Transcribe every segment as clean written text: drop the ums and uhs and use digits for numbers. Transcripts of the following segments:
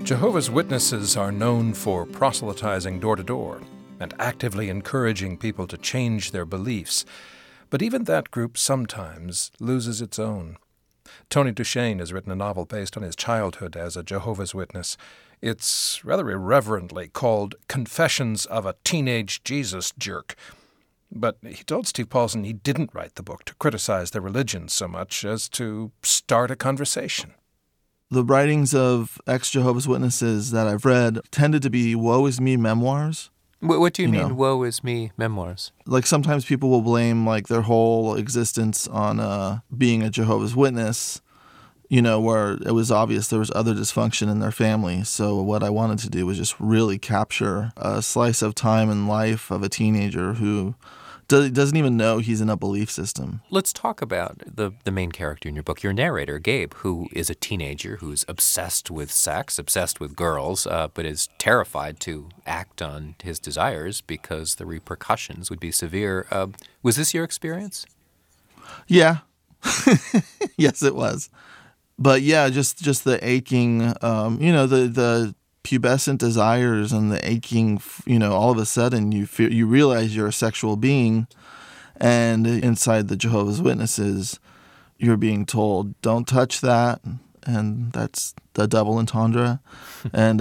Jehovah's Witnesses are known for proselytizing door to door and actively encouraging people to change their beliefs. But even that group sometimes loses its own. Tony Duchesne has written a novel based on his childhood as a Jehovah's Witness. It's rather irreverently called Confessions of a Teenage Jesus Jerk. But he told Steve Paulson he didn't write the book to criticize their religion so much as to start a conversation. The writings of ex-Jehovah's Witnesses that I've read tended to be woe is me memoirs. What do you mean, woe is me memoirs? Like sometimes people will blame like their whole existence on being a Jehovah's Witness, where it was obvious there was other dysfunction in their family. So what I wanted to do was just really capture a slice of time in life of a teenager who doesn't even know he's in a belief system. Let's talk about the main character in your book, your narrator, Gabe, who is a teenager who's obsessed with sex, obsessed with girls, but is terrified to act on his desires because the repercussions would be severe. Was this your experience? Yeah. Yes, it was. But yeah, just the aching, the pubescent desires and the aching, all of a sudden you realize you're a sexual being, and inside the Jehovah's Witnesses, you're being told, don't touch that, and that's the double entendre, and,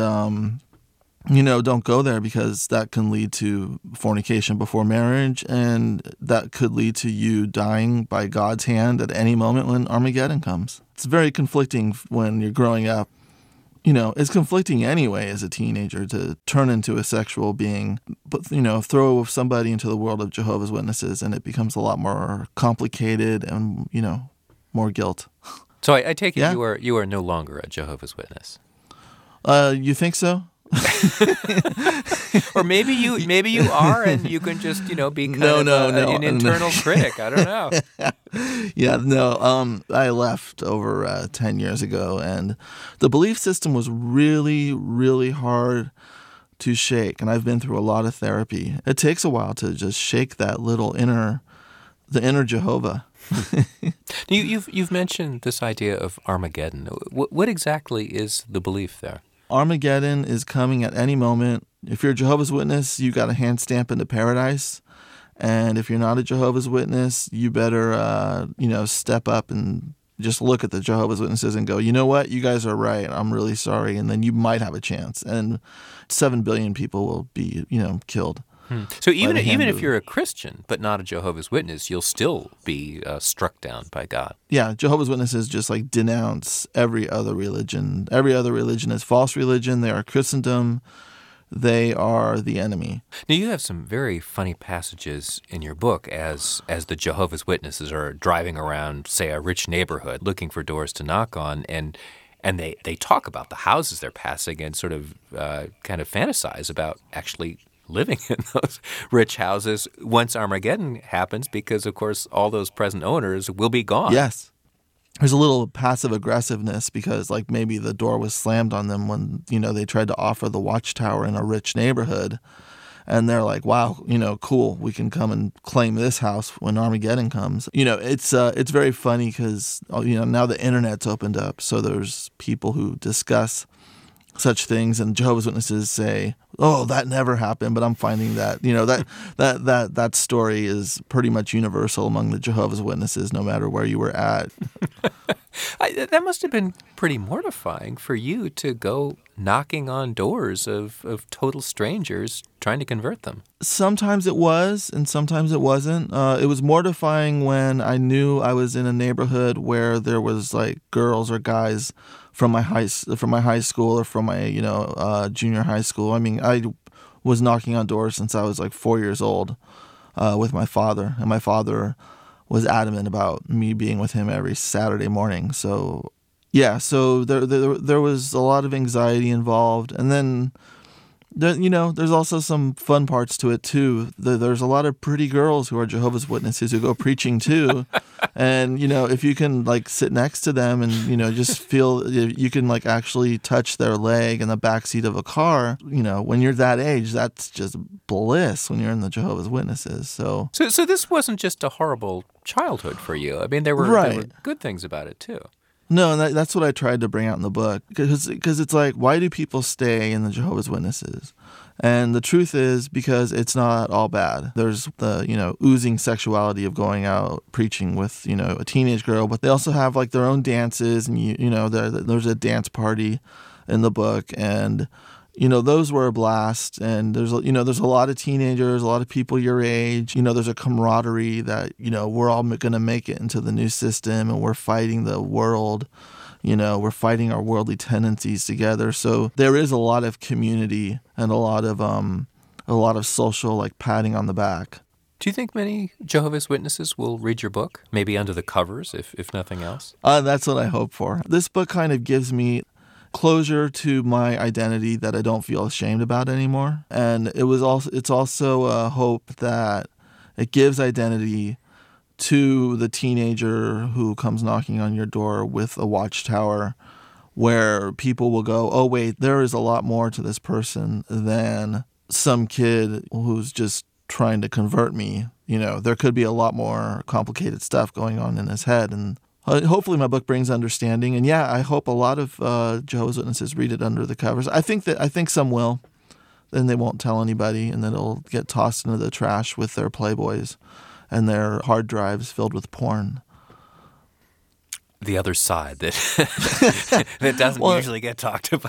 don't go there because that can lead to fornication before marriage, and that could lead to you dying by God's hand at any moment when Armageddon comes. It's very conflicting when you're growing up. It's conflicting anyway as a teenager to turn into a sexual being, but, throw somebody into the world of Jehovah's Witnesses and it becomes a lot more complicated and, more guilt. So I take it you are no longer a Jehovah's Witness. You think so? Or maybe you are, and you can just be an internal critic. I don't know. Yeah, no. I left over 10 years ago, and the belief system was really, really hard to shake. And I've been through a lot of therapy. It takes a while to just shake that little inner Jehovah. You've mentioned this idea of Armageddon. What exactly is the belief there? Armageddon is coming at any moment. If you're a Jehovah's Witness, you got a hand stamp into paradise. And if you're not a Jehovah's Witness, you better, step up and just look at the Jehovah's Witnesses and go, you know what? You guys are right. I'm really sorry. And then you might have a chance. And 7 billion people will be, killed. So even if you're a Christian but not a Jehovah's Witness, you'll still be struck down by God. Yeah, Jehovah's Witnesses just denounce every other religion. Every other religion is false religion. They are Christendom. They are the enemy. Now, you have some very funny passages in your book as the Jehovah's Witnesses are driving around, say, a rich neighborhood looking for doors to knock on, and they talk about the houses they're passing and sort of kind of fantasize about actually living in those rich houses once Armageddon happens, because, of course, all those present owners will be gone. Yes. There's a little passive aggressiveness because, maybe the door was slammed on them when, they tried to offer the watchtower in a rich neighborhood. And they're like, wow, cool, we can come and claim this house when Armageddon comes. It's very funny because, now the internet's opened up. So there's people who discuss such things, and Jehovah's Witnesses say, "Oh, that never happened." But I'm finding that that story is pretty much universal among the Jehovah's Witnesses, no matter where you were at. That must have been pretty mortifying for you to go knocking on doors of total strangers trying to convert them. Sometimes it was, and sometimes it wasn't. It was mortifying when I knew I was in a neighborhood where there was girls or guys from my high school or from my junior high school. I mean, I was knocking on doors since I was 4 years old with my father, and my father was adamant about me being with him every Saturday morning. So yeah, so there was a lot of anxiety involved, and then there's also some fun parts to it too. There's a lot of pretty girls who are Jehovah's Witnesses who go preaching too. And, if you can sit next to them and, just feel you can actually touch their leg in the backseat of a car, when you're that age, that's just bliss when you're in the Jehovah's Witnesses. So this wasn't just a horrible childhood for you. I mean, there were good things about it too. No, and that's what I tried to bring out in the book. Because it's like, why do people stay in the Jehovah's Witnesses? And the truth is because it's not all bad. There's the, oozing sexuality of going out preaching with, a teenage girl, but they also have like their own dances, and there's a dance party in the book, and those were a blast. And there's a lot of teenagers, a lot of people your age. There's a camaraderie that we're all going to make it into the new system, and we're fighting the world. We're fighting our worldly tendencies together. So there is a lot of community and a lot of social, like, patting on the back. Do you think many Jehovah's Witnesses will read your book, maybe under the covers, if nothing else? That's what I hope for. This book kind of gives me closure to my identity that I don't feel ashamed about anymore. And it's also a hope that it gives identity to the teenager who comes knocking on your door with a watchtower, where people will go, oh, wait, there is a lot more to this person than some kid who's just trying to convert me. There could be a lot more complicated stuff going on in his head. And hopefully my book brings understanding. And yeah, I hope a lot of Jehovah's Witnesses read it under the covers. I think some will. Then they won't tell anybody, and then it'll get tossed into the trash with their Playboys and their hard drives filled with porn. The other side that that doesn't usually get talked about.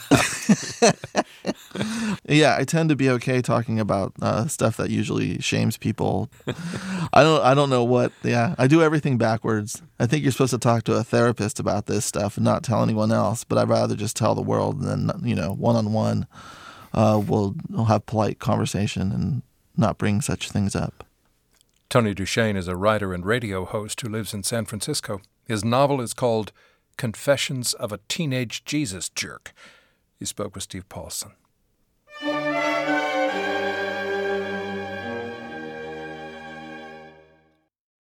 Yeah, I tend to be okay talking about stuff that usually shames people. I don't know what. Yeah, I do everything backwards. I think you're supposed to talk to a therapist about this stuff and not tell anyone else. But I'd rather just tell the world, and then one-on-one, we'll have polite conversation and not bring such things up. Tony DuChesne is a writer and radio host who lives in San Francisco. His novel is called Confessions of a Teenage Jesus Jerk. He spoke with Steve Paulson.